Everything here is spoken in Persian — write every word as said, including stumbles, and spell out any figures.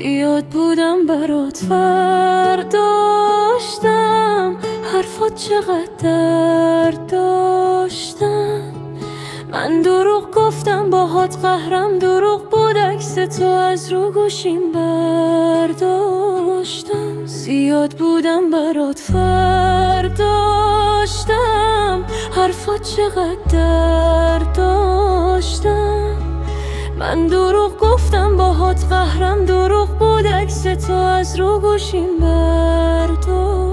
زیاد بودم برات فرداشتم، حرفات چقدر درد داشتم. من دروغ گفتم باهات قهرم، دروغ بود عکس تو از رو گوشیم برداشتم. زیاد بودم برات فرداشتم، حرفات چقدر درد داشتم. من دروغ گفتم باهات قهرم، دروغ بود عکس تو از رو گوشیم برداشتم.